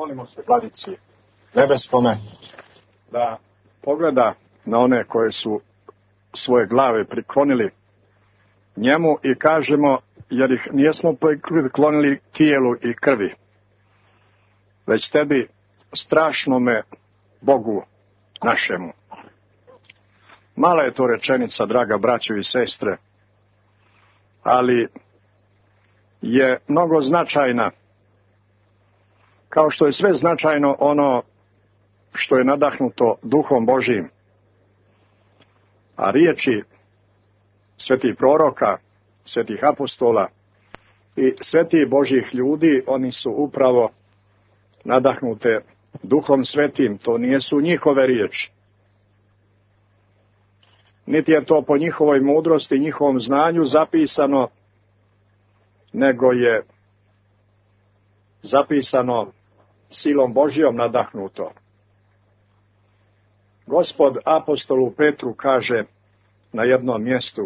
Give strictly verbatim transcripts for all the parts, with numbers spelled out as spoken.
Molimo se Vladici nebeskome da pogleda na one koje su svoje glave priklonili njemu i kažemo, jer ih nijesmo priklonili tijelu i krvi, već tebi, strašnome Bogu našemu. Mala je to rečenica, draga braćo i sestre, ali je mnogo značajna, kao što je sve značajno ono što je nadahnuto Duhom Božijim. A riječi svetih proroka, svetih apostola i svetih Božjih ljudi, oni su upravo nadahnute Duhom Svetim, to nijesu njihove riječi. Niti je to po njihovoj mudrosti, njihovom znanju zapisano, nego je zapisano silom Božjom nadahnuto. Gospod apostolu Petru kaže na jednom mjestu,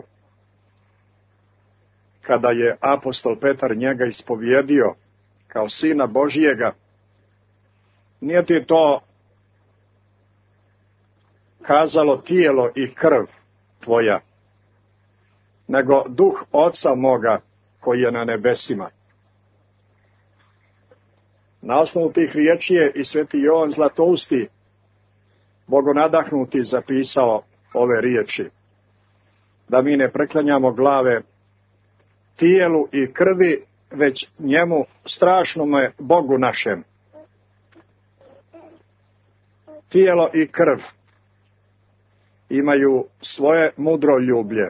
kada je apostol Petar njega ispovjedio kao sina Božjega, nije ti to kazalo tijelo i krv tvoja, nego duh Oca moga koji je na nebesima. Na osnovu tih riječi je i sveti Jovan Zlatousti, bogonadahnuti, zapisao ove riječi, da mi ne preklanjamo glave tijelu i krvi, već njemu, strašnome Bogu našem. Tijelo i krv imaju svoje mudroljublje,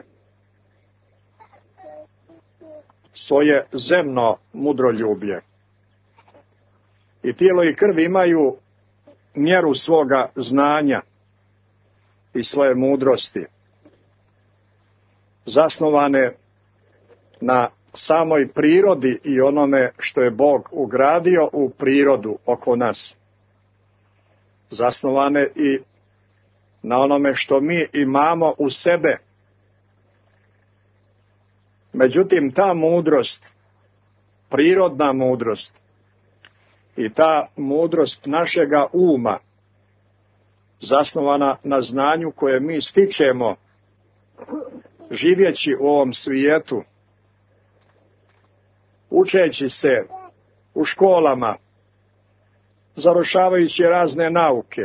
svoje zemno mudroljublje. I tijelo i krv imaju mjeru svoga znanja i svoje mudrosti, zasnovane na samoj prirodi i onome što je Bog ugradio u prirodu oko nas, zasnovane i na onome što mi imamo u sebe. Međutim, ta mudrost, prirodna mudrost i ta mudrost našega uma, zasnovana na znanju koje mi stičemo živjeći u ovom svijetu, učeći se u školama, završavajući razne nauke,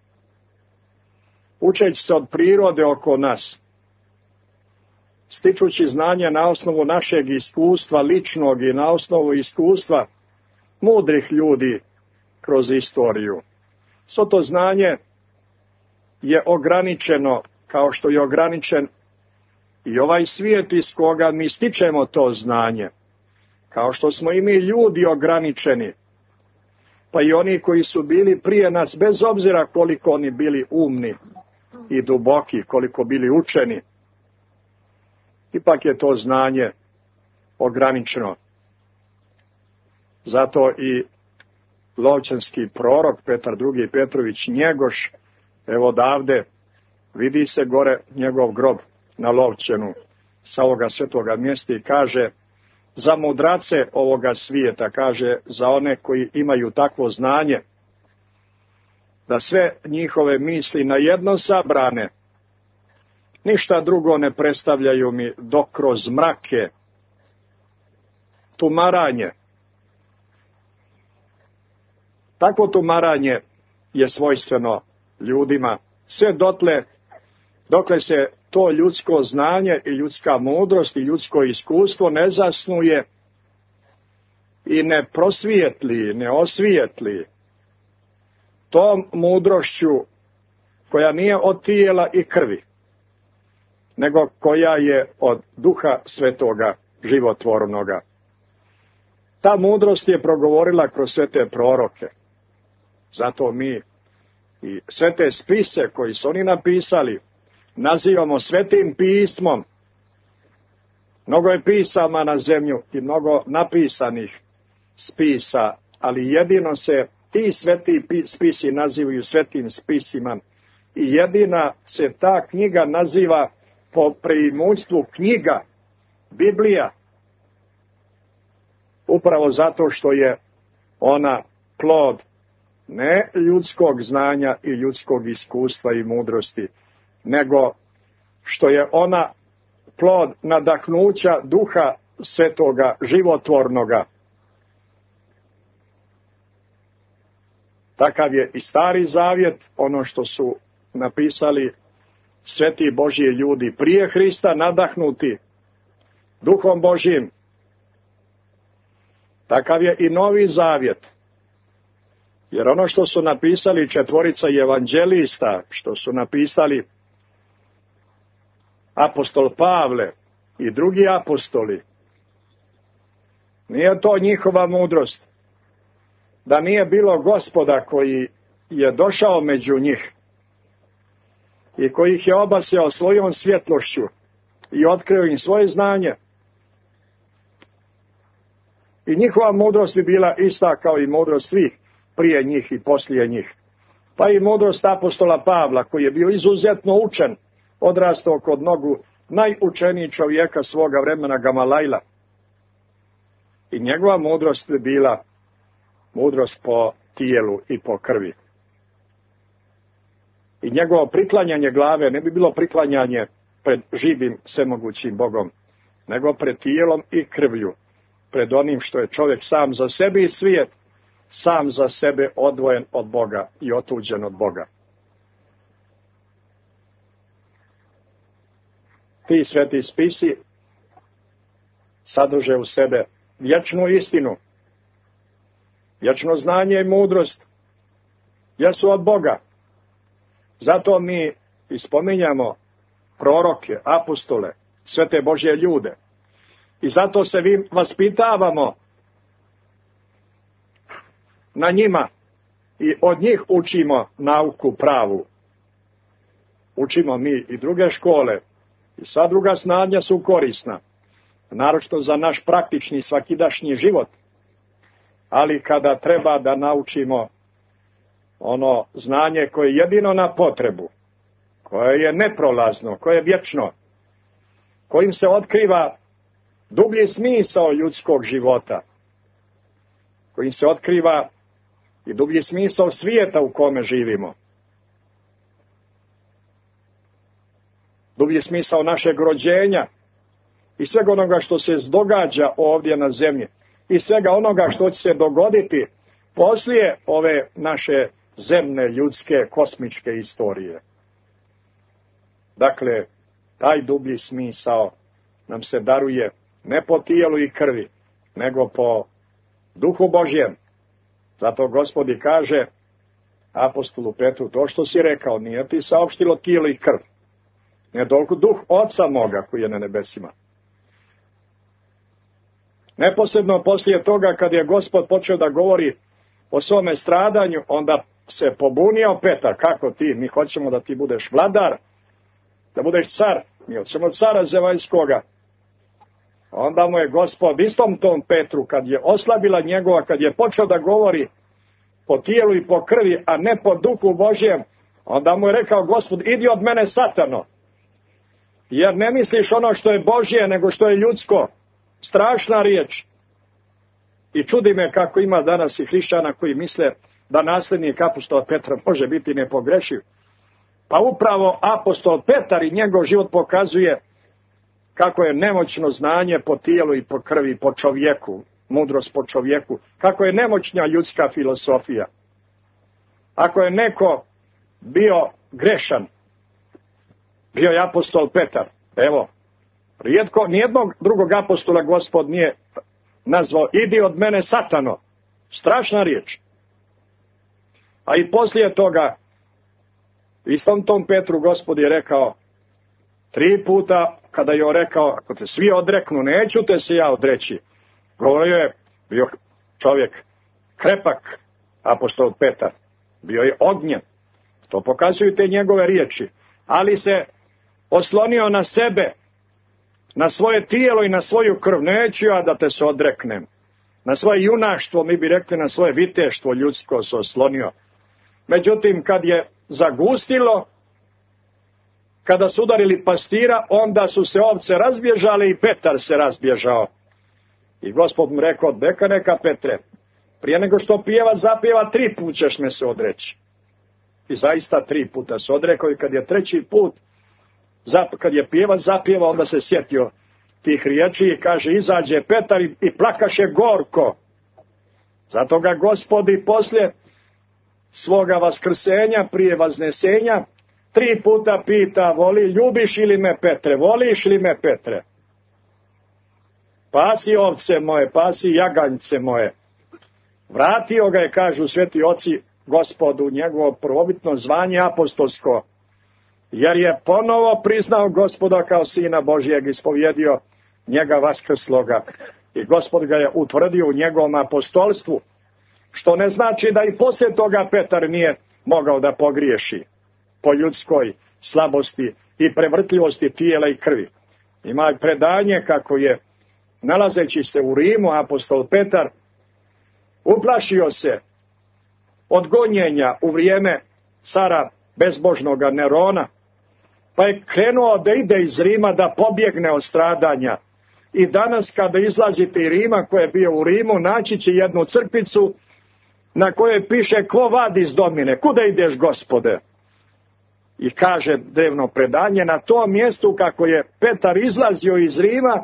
učeći se od prirode oko nas, stičući znanje na osnovu našeg iskustva ličnog i na osnovu iskustva mudrih ljudi kroz istoriju. Svo to znanje je ograničeno, kao što je ograničen i ovaj svijet iz koga mi stičemo to znanje, kao što smo i mi ljudi ograničeni, pa i oni koji su bili prije nas, bez obzira koliko oni bili umni i duboki, koliko bili učeni, ipak je to znanje ograničeno. Zato i lovčanski prorok Petar drugi Petrović Njegoš, evo odavde, vidi se gore njegov grob na Lovćenu sa ovoga svetoga mjesta i kaže, za mudrace ovoga svijeta, kaže, za one koji imaju takvo znanje, da sve njihove misli na jedno sabrane, ništa drugo ne predstavljaju mi dok kroz mrake tumaranje. Takvo tumaranje je svojstveno ljudima, sve dotle, dokle se to ljudsko znanje i ljudska mudrost i ljudsko iskustvo ne zasnuje i ne prosvijetli, ne osvijetli tom mudrošću koja nije od tijela i krvi, nego koja je od Duha Svetoga životvornoga. Ta mudrost je progovorila kroz sve te proroke. Zato mi i sve te spise koji su oni napisali nazivamo svetim pismom. Mnogo je pisama na zemlju i mnogo napisanih spisa, ali jedino se ti sveti spisi nazivaju svetim spisima i jedina se ta knjiga naziva po preimućstvu knjiga, Biblija, upravo zato što je ona plod ne ljudskog znanja i ljudskog iskustva i mudrosti, nego što je ona plod nadahnuća Duha Svetoga, životvornoga. Takav je i Stari Zavjet, ono što su napisali sveti Božji ljudi prije Hrista, nadahnuti Duhom Božjim. Takav je i Novi Zavjet. Jer ono što su napisali četvorica evanđelista, što su napisali apostol Pavle i drugi apostoli, nije to njihova mudrost. Da nije bilo Gospoda koji je došao među njih i koji ih je obasjao svojom svjetlošću i otkrio im svoje znanje, i njihova mudrost bi bila ista kao i mudrost svih prije njih i poslije njih. Pa i mudrost apostola Pavla, koji je bio izuzetno učen, odrastao kod nogu najučenijih čovjeka svoga vremena, Gamalajla. I njegova mudrost bi bila mudrost po tijelu i po krvi. I njegovo priklanjanje glave ne bi bilo priklanjanje pred živim svemogućim Bogom, nego pred tijelom i krvlju, pred onim što je čovjek sam za sebe i svijet, sam za sebe odvojen od Boga i otuđen od Boga. Ti sveti spisi sadrže u sebe vječnu istinu, vječno znanje i mudrost, jer su od Boga. Zato mi ispominjamo proroke, apostole, svete Božje ljude. I zato se vi vaspitavamo na njima i od njih učimo nauku pravu. Učimo mi i druge škole, i sva druga znanja su korisna, naročito za naš praktični svakidašnji život. Ali kada treba da naučimo ono znanje koje je jedino na potrebu, koje je neprolazno, koje je vječno, kojim se otkriva dublji smisao ljudskog života, kojim se otkriva i dublji smisao svijeta u kome živimo, dublji smisao našeg rođenja i svega onoga što se događa ovdje na zemlji i svega onoga što će se dogoditi poslije ove naše zemne, ljudske, kosmičke istorije. Dakle, taj dublji smisao nam se daruje ne po tijelu i krvi, nego po Duhu Božjem. Zato Gospod i kaže apostolu Petru, to što si rekao nije ti saopštilo tijelo i krv, ne toliko Duh Oca moga koji je na nebesima. Neposredno poslije toga kad je Gospod počeo da govori o svome stradanju, onda se pobunio Petar, kako ti, mi hoćemo da ti budeš vladar, da budeš car, mi hoćemo cara zemaljskoga. Onda mu je Gospod istom tom Petru, kad je oslabila njegova, kad je počeo da govori po tijelu i po krvi, a ne po Duhu Božjem, onda mu je rekao Gospod, idi od mene Satano, jer ne misliš ono što je Božje, nego što je ljudsko. Strašna riječ. I čudi me kako ima danas i hrišćana koji misle da nasljednik apostola Petra može biti nepogrešiv. Pa upravo apostol Petar i njegov život pokazuje kako je nemoćno znanje po tijelu i po krvi, po čovjeku, mudrost po čovjeku, kako je nemoćna ljudska filosofija. Ako je neko bio grešan, bio je apostol Petar. Evo, rijetko, nijednog drugog apostola Gospod nije nazvao, idi od mene Satano. Strašna riječ. A i poslije toga, istom tom Petru Gospod je rekao, tri puta kada je rekao, ako te svi odreknu, neću te se ja odreći. Govorio je, bio čovjek krepak, apostol Petar, bio je ognjen. To pokazuju te njegove riječi. Ali se oslonio na sebe, na svoje tijelo i na svoju krv. Neću ja da te se odreknem. Na svoje junaštvo, mi bi rekli na svoje viteštvo ljudsko se oslonio. Međutim, kad je zagustilo, kada su udarili pastira, onda su se ovce razbježale i Petar se razbježao. I Gospod mu rekao, neka neka Petre, Prije nego što pjevač zapjeva, tri put ćeš me se odreći. I zaista tri puta se odrekao i kad je treći put, kad je pjevač zapjeva, onda se sjetio tih riječi i kaže, izađe Petar i, i plakaše gorko. Zato ga Gospod i poslije svoga vaskrsenja, prije vaznesenja, tri puta pita, voli, ljubiš li me Petre, voliš li me Petre? Pasi ovce moje, pasi jaganjce moje. Vratio ga je, kažu sveti oci, Gospodu njegovo prvobitno zvanje apostolsko, jer je ponovo priznao Gospoda kao Sina Božijeg, ispovjedio njega vaskrsloga i Gospod ga je utvrdio u njegovom apostolstvu, što ne znači da i poslije toga Petar nije mogao da pogriješi po ljudskoj slabosti i prevrtljivosti tijela i krvi. Ima predanje kako je, nalazeći se u Rimu, apostol Petar uplašio se od gonjenja u vrijeme cara bezbožnoga Nerona, pa je krenuo da ide iz Rima da pobjegne od stradanja. I danas kada izlazite iz Rima, ko je bio u Rimu, naći će jednu crkvicu na kojoj piše Quo vadis Domine, kuda ideš Gospode? I kaže drevno predanje, na tom mjestu kako je Petar izlazio iz Rima,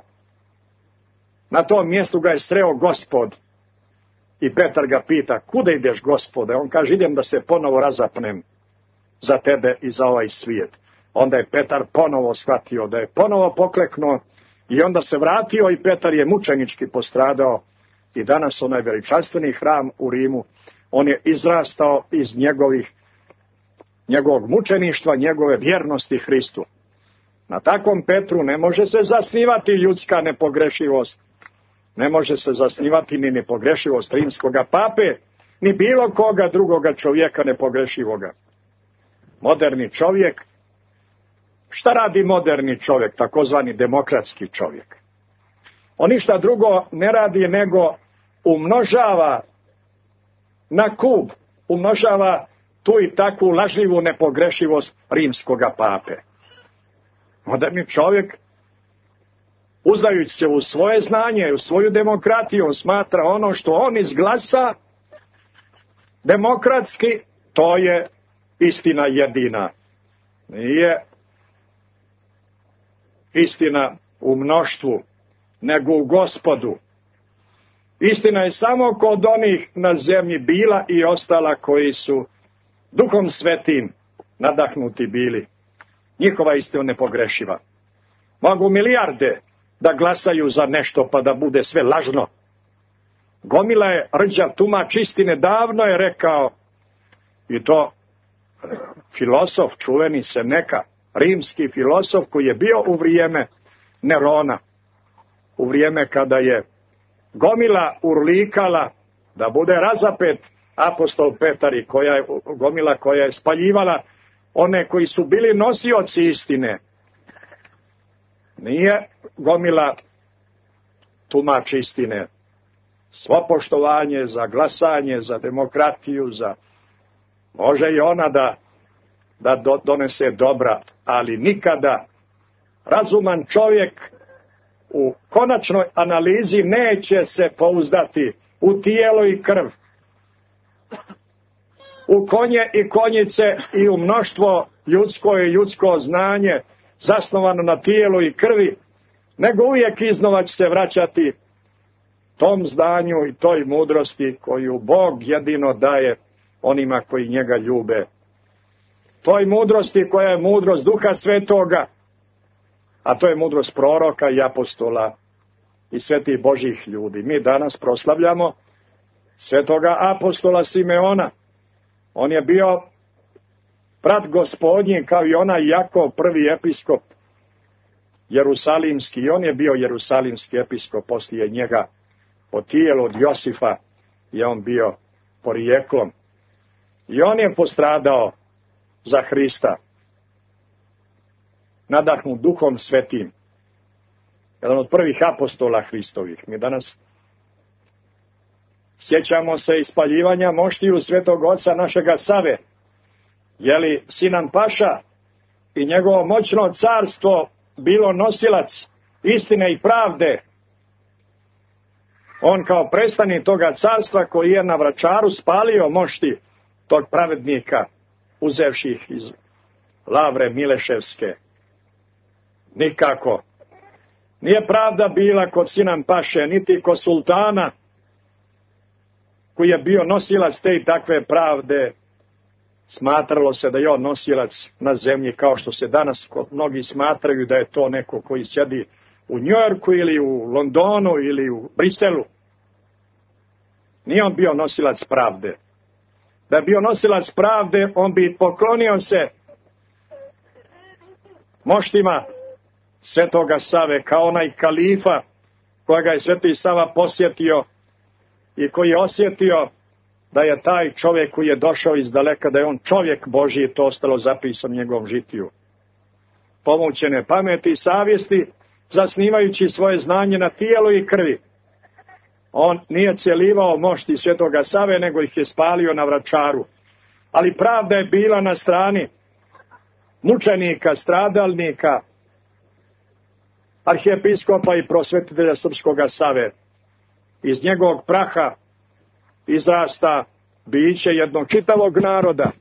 na tom mjestu ga je sreo Gospod. I Petar ga pita, kuda ideš Gospode? On kaže, idem da se ponovo razapnem za tebe i za ovaj svijet. Onda je Petar ponovo shvatio da je ponovo pokleknuo i onda se vratio i Petar je mučenički postradao. I danas onaj veličanstveni hram u Rimu, on je izrastao iz njegovih, njegovog mučeništva, njegove vjernosti Hristu. Na takvom Petru ne može se zasnivati ljudska nepogrešivost. Ne može se zasnivati ni nepogrešivost rimskoga pape, ni bilo koga drugoga čovjeka nepogrešivoga. Moderni čovjek, šta radi moderni čovjek, takozvani demokratski čovjek? On ništa drugo ne radi nego umnožava na kub, umnožava tu i takvu lažljivu nepogrešivost rimskoga pape. Moderni čovjek, uzdajući se u svoje znanje, u svoju demokratiju, on smatra ono što on izglasa demokratski, to je istina jedina. Nije istina u mnoštvu, nego u Gospodu. Istina je samo kod onih na zemlji bila i ostala koji su Duhom Svetim nadahnuti bili. Njihova istina nepogrešiva. Mogu milijarde da glasaju za nešto pa da bude sve lažno. Gomila je rđav tumač istine, davno je rekao, i to filosof čuveni Seneka, rimski filosof koji je bio u vrijeme Nerona, u vrijeme kada je gomila urlikala da bude razapet apostol Petar i koja je, gomila koja je spaljivala one koji su bili nosioci istine. Nije gomila tumač istine. Svo poštovanje za glasanje, za demokratiju, za može i ona da, da do, donese dobra, ali nikada razuman čovjek u konačnoj analizi neće se pouzdati u tijelo i krv, u konje i konjice i u mnoštvo ljudsko i ljudsko znanje zasnovano na tijelu i krvi, nego uvijek iznova će se vraćati tom znanju i toj mudrosti koju Bog jedino daje onima koji njega ljube. Toj mudrosti koja je mudrost Duha Svetoga, a to je mudrost proroka i apostola i svetih Božih ljudi. Mi danas proslavljamo svetoga apostola Simeona. On je bio brat Gospodnji kao i onaj Jakov, prvi episkop jerusalimski. I on je bio jerusalimski episkop poslije njega. Po tijelu od Josifa je on bio porijeklom. I on je postradao za Hrista. Nadahnut Duhom Svetim. Jedan od prvih apostola Hristovih. Mi danas sjećamo se ispaljivanja moštiju svetog oca našega Save. Je li Sinan Paša i njegovo moćno carstvo bilo nosilac istine i pravde? On kao predstavnik toga carstva koji je na Vračaru spalio mošti tog pravednika, uzevši ih iz Lavre Mileševske. Nikako. Nije pravda bila kod Sinan Paše, niti kod sultana, koji je bio nosilac te i takve pravde. Smatralo se da je on nosilac na zemlji, kao što se danas mnogi smatraju da je to neko koji sjedi u Njujorku ili u Londonu ili u Briselu. Nije on bio nosilac pravde. Da je bio nosilac pravde, on bi poklonio se moštima Svetoga Save, kao onaj kalifa kojega je Sveti Sava posjetio i koji je osjetio da je taj čovjek koji je došao iz daleka, da je on čovjek Božji, to ostalo zapisano u njegovom žitiju. Pomućene pameti i savjesti, zasnivajući svoje znanje na tijelu i krvi. On nije cjelivao mošti Svetoga Save, nego ih je spalio na Vračaru. Ali pravda je bila na strani mučenika, stradalnika, arhijepiskopa i prosvetitelja Srpskoga Save. Iz njegovog praha izrasta biće jednog čitavog naroda.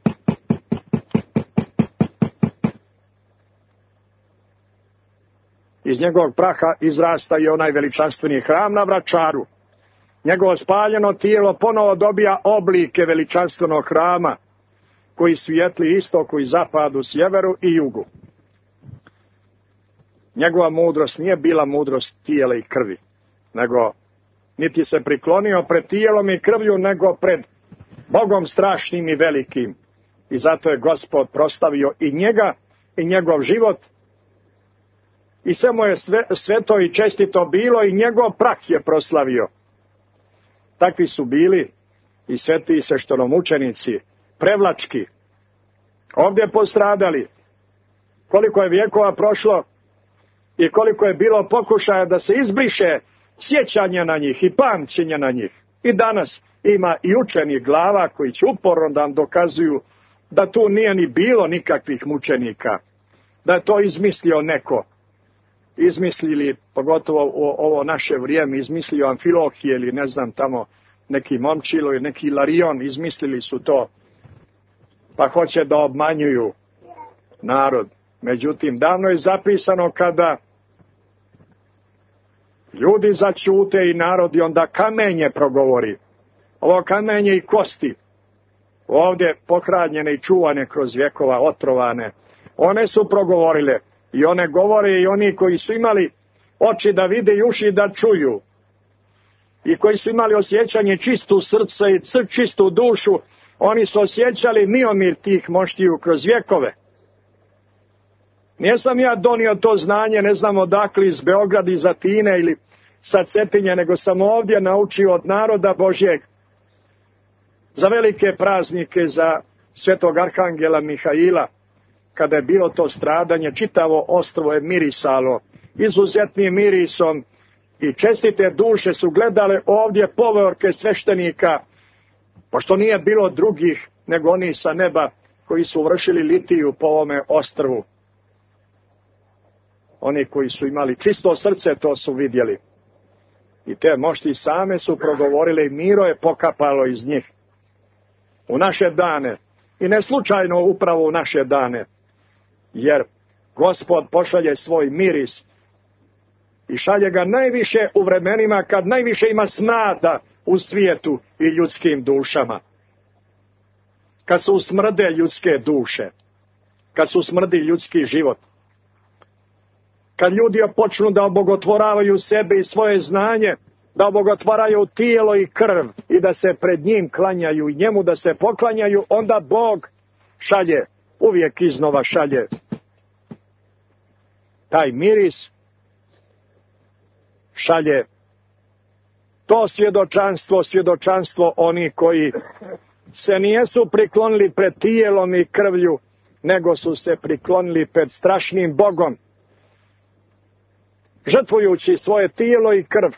Iz njegovog praha izrasta i onaj veličanstveni hram na Vračaru. Njegovo spaljeno tijelo ponovo dobija oblike veličanstvenog hrama, koji svijetli istoku i zapadu, sjeveru i jugu. Njegova mudrost nije bila mudrost tijela i krvi, nego niti se priklonio pred tijelom i krvlju, nego pred Bogom strašnim i velikim. I zato je Gospod prostavio i njega i njegov život. I sve mu je sve, sveto i čestito bilo i njegov prah je proslavio. Takvi su bili i sveti sveštenomučenici, prevlački, ovdje postradali. Koliko je vjekova prošlo i koliko je bilo pokušaja da se izbriše sjećanje na njih i pamćenje na njih. I danas ima i učenih glava koji će uporno da nam dokazuju da tu nije ni bilo nikakvih mučenika, da je to izmislio neko. Izmislili, pogotovo u ovo naše vrijeme, izmislio Amfilohije ili ne znam tamo neki Momčilo ili neki Ilarion, izmislili su to, pa hoće da obmanjuju narod. Međutim, davno je zapisano kada ljudi začute i narod i onda kamenje progovori. Ovo kamenje i kosti, ovdje pohranjene i čuvane kroz vjekova, otrovane, one su progovorile. I one govore i oni koji su imali oči da vide i uši da čuju. I koji su imali osjećanje čistu srca i čistu dušu, oni su osjećali miomir tih moštiju kroz vjekove. Nisam ja donio to znanje, ne znam odakle, iz Beograda, iz Atine ili sa Cetinje, nego sam ovdje naučio od naroda Božjeg za velike praznike, za Svetog Arhangela Mihaila. Kada je bilo to stradanje, čitavo ostrvo je mirisalo izuzetnim mirisom i čestite duše su gledale ovdje povorke sveštenika, pošto nije bilo drugih nego oni sa neba koji su vršili litiju po ovome ostrvu. Oni koji su imali čisto srce, to su vidjeli. I te mošti same su progovorile i miro je pokapalo iz njih. U naše dane, i ne slučajno upravo u naše dane, jer Gospod pošalje svoj miris i šalje ga najviše u vremenima kad najviše ima smrada u svijetu i ljudskim dušama. Kad se usmrde ljudske duše, kad se usmrdi ljudski život, kad ljudi počnu da obogotvoravaju sebe i svoje znanje, da obogotvaraju tijelo i krv i da se pred njim klanjaju i njemu da se poklanjaju, onda Bog šalje, uvijek iznova šalje taj miris, šalje to svjedočanstvo, svjedočanstvo oni koji se nijesu priklonili pred tijelom i krvlju, nego su se priklonili pred strašnim Bogom, žrtvujući svoje tijelo i krv.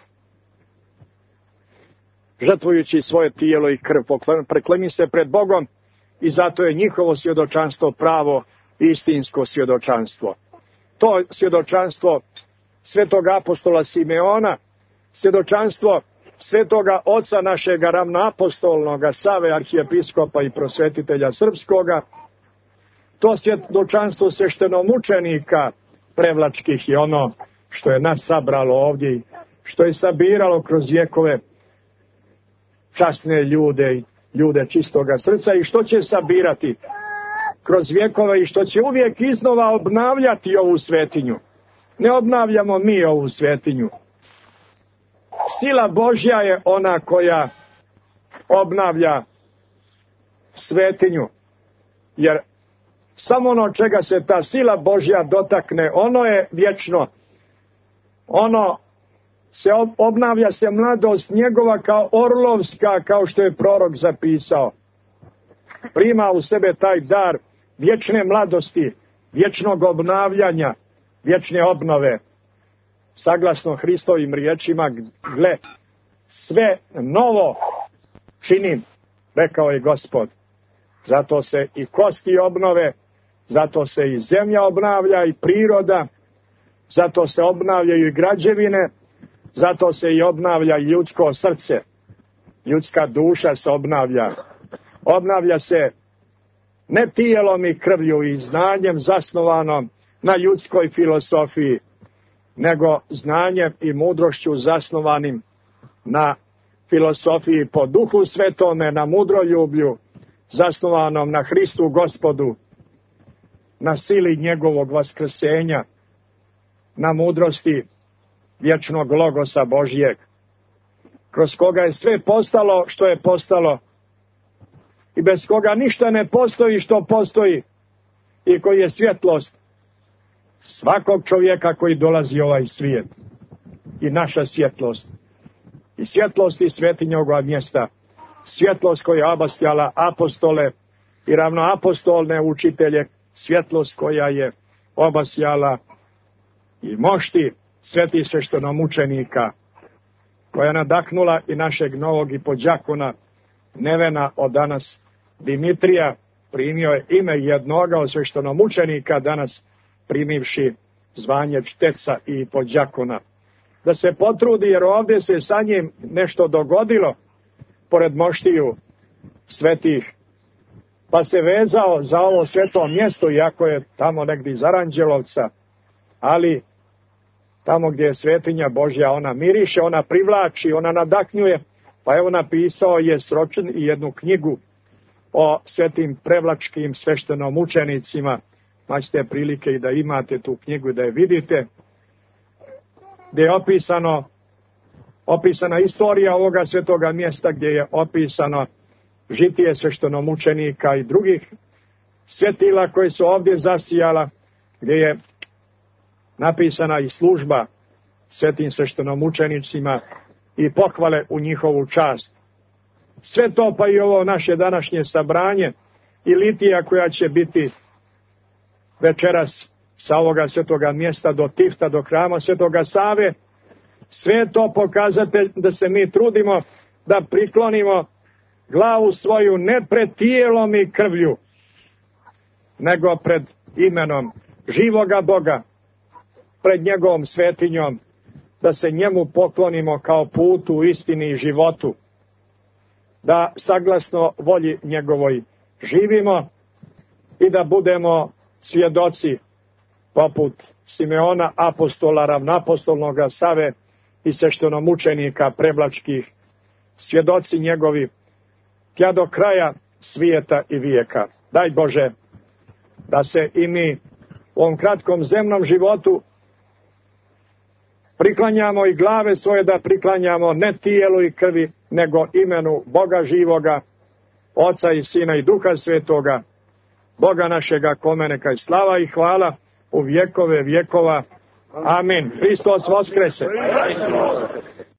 Žrtvujući svoje tijelo i krv, prekloni se pred Bogom i zato je njihovo svjedočanstvo pravo istinsko svjedočanstvo. To svjedočanstvo svetog apostola Simeona, svjedočanstvo svetoga oca našega ravnoapostolnoga Save, arhijepiskopa i prosvetitelja srpskoga, to svjedočanstvo sveštenomučenika prevlačkih je ono što je nas sabralo ovdje, što je sabiralo kroz vjekove časne ljude, ljude čistoga srca, i što će sabirati kroz vjekove i što će uvijek iznova obnavljati ovu svetinju. Ne obnavljamo mi ovu svetinju. Sila Božja je ona koja obnavlja svetinju, jer samo ono čega se ta sila Božja dotakne, ono je vječno. Ono se obnavlja se mladost njegova kao orlovska, kao što je prorok zapisao. Prima u sebe taj dar vječne mladosti, vječnog obnavljanja, vječne obnove. Saglasno Hristovim riječima, gle, sve novo činim, rekao je Gospod. Zato se i kosti obnove, zato se i zemlja obnavlja i priroda, zato se obnavljaju i građevine, zato se i obnavlja i ljudsko srce. Ljudska duša se obnavlja. Obnavlja se ne tijelom i krvlju i znanjem zasnovanom na ljudskoj filosofiji, nego znanjem i mudrošću zasnovanim na filosofiji po Duhu Svetome, na mudroljublju, zasnovanom na Hristu Gospodu, na sili njegovog vaskrsenja, na mudrosti vječnog logosa Božjeg, kroz koga je sve postalo što je postalo i bez koga ništa ne postoji što postoji, i koji je svjetlost svakog čovjeka koji dolazi u ovaj svijet, i naša svjetlost, i svjetlost i svetinja ovoga mjesta, svjetlost koja je obasjala apostole i ravnoapostolne učitelje, svjetlost koja je obasjala i mošti svetih sveštenomučenika, koja je nadahnula i našeg novog i podjakona Nevena od danas Dimitrija, primio je ime jednoga od sveštenomučenika, danas primivši zvanje čteca i podjakona. Da se potrudi, jer ovdje se sa njim nešto dogodilo, pored moštiju svetih, pa se vezao za ovo sveto mjesto, iako je tamo negdje iz Aranđelovca, ali tamo gdje je svetinja Božja, ona miriše, ona privlači, ona nadahnjuje, pa evo napisao je sročen i jednu knjigu o svetim prevlačkim sveštenomučenicima. Maćete prilike i da imate tu knjigu i da je vidite, gdje je opisano, opisana istorija ovoga svetoga mjesta, gdje je opisano žitije sveštenomučenika i drugih svjetila koji su ovdje zasijala, gdje je napisana i služba svetim sveštenomučenicima i pohvale u njihovu čast. Sve to, pa i ovo naše današnje sabranje i litija koja će biti večeras sa ovoga svetoga mjesta do Tifta, do hrama svetoga Save, sve to pokazatelj da se mi trudimo da priklonimo glavu svoju ne pred tijelom i krvlju, nego pred imenom živoga Boga, pred njegovom svetinjom, da se njemu poklonimo kao putu, istini i životu, da saglasno volji njegovoj živimo i da budemo svjedoci poput Simeona, apostola, ravnoapostolnoga Save i sveštenomučenika prevlačkih, svjedoci njegovi tja do kraja svijeta i vijeka. Daj Bože da se i mi u ovom kratkom zemnom životu priklanjamo i glave svoje, da priklanjamo ne tijelu i krvi, nego imenu Boga živoga, Oca i Sina i Duha Svetoga, Boga našega, kome neka je slava i hvala u vjekove vjekova. Amin. Hristos voskrese.